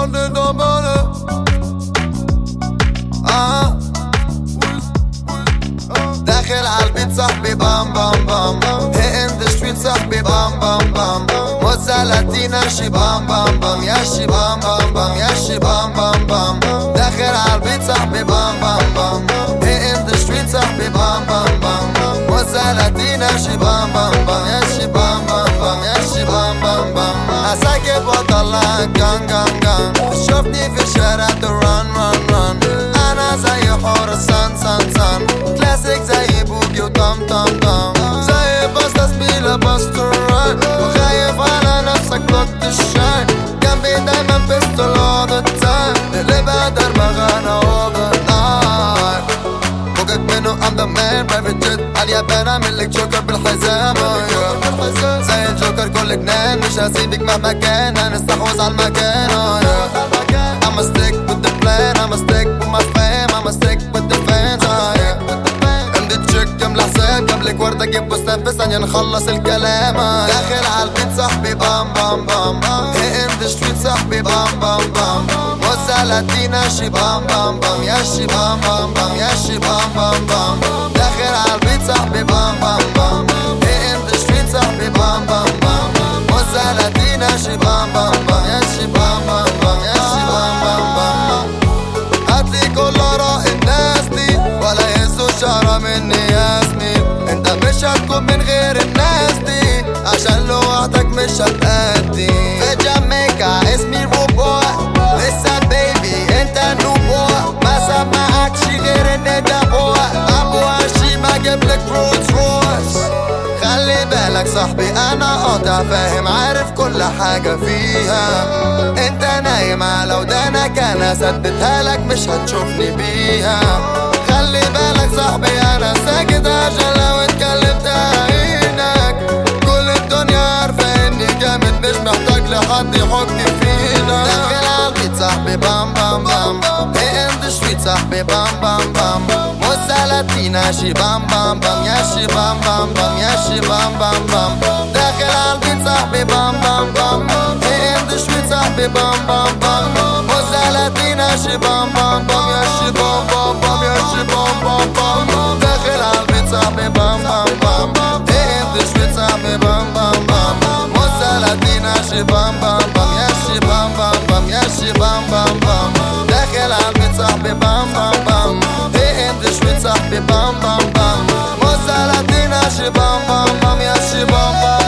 بردي دوبالي داخل عالبيت صاحبي بام بام بام هي ان ذا ستريت صاحبي بام بام بام موزة لاتينا شي بام بام بام يا شي بام بام بام يا شي بام بام بام داخل عالبيت صاحبي بام بام بام هي ان ذا ستريت صاحبي بام بام بام موزة لاتينا شي بام بام بام يا شي بام بام بام يا شي بام بام بام هساكب واطلع جان جان جان شوفني في الشارع تران ران ران انا زي حور السان سان سان كلاسيك زي بوجي وطم طم طم زي باستا زميلة باستوران وخايف على نفسك وقت الشاي جنبي دايما بيستول all the time نقلبها درمغانة all the night فوقك منه I'm the man private jet عاليابان اعملك جوكر بالحزام زي الجوكر كل جنان مش هسيبك مهما كان هنستحوذ عالمكان I'ma stick with the plan I'ma stick with my fam I'ma stick with the fans امضي تشيك كامل حساب جابلك وردة جيب بستان في ثانية نخلص الكلام داخل عالبيت صاحبي بام بام بام هي ان ذا ستريت صاحبي بام بام بام موزة لاتينا شي بام بام بام يا شي بام بام بام يا شي بام بام بام داخل عالبيت صاحبي بام بام بام هي ان ذا ستريت صاحبي بام بام بام موزة لاتينا شي بام بام بام يا شي بام بام بام يا شي بام بام بام هاتلي كل آراء الناس دي ولا يهزوا شعرة مني يا زميل انت مش هتكون من غير الناس دي عشان لوحدك مش هتأدي في جامايكا اسمي روبوي لسه بيبي انت نوبوي ما سمعكش غير ان ده بوي ابو هشيم اجيبلك روز رويس خلي بالك صاحبي انا قاطع فاهم عارف كل حاجة فيها انت نايم على ودانك انا ثبتها لك مش هتشوفني بيها خلي بالك صاحبي انا ساكت عشان لو اتكلمت هعينك كل الدنيا عارفة اني جامد مش محتاج لحد يحك فينا داخل عالبيت صاحبي بام بام بام هي ان ذا ستريت صاحبي بام بام بام موزة لاتينا شي بام بام بام يا شي بام بام بام يا شي بام بام بام داخل عالبيت صاحبي بام بام بام هي ان ذا ستريت صاحبي بام بام بام موزة لاتينا شي بام بام بام يا شي بام بام بام يا شي بام بام بام داخل عالبيت صاحبي بام بام بام هي ان ذا ستريت صاحبي بام بام بام موزة لاتينا شي بام بام بام يا شي بام بام بام يا شي بام بام بام داخل عالبيت صاحبي بام بام بام هي ان ذا ستريت صاحبي بام بام بام موزة لاتينا شي بام بام بام يا شي بام بام